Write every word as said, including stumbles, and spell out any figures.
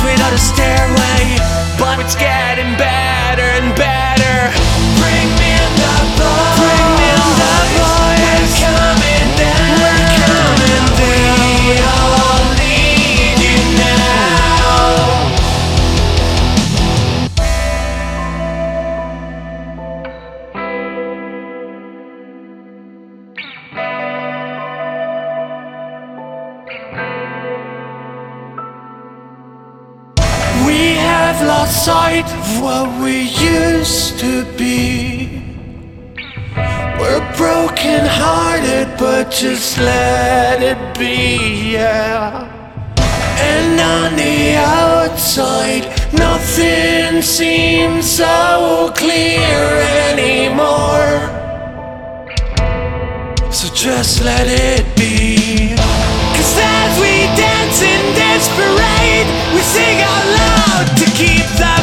without a stairway, but it's getting better and better. Bring me in the boys, bring me in the boys. We're coming down, we're coming down. We all need you now. We have lost sight of what we used to be. We're broken hearted, but just let it be, yeah. And on the outside, nothing seems so clear anymore. So just let it be. 'Cause as we dance in this parade, we sing out loud to keep the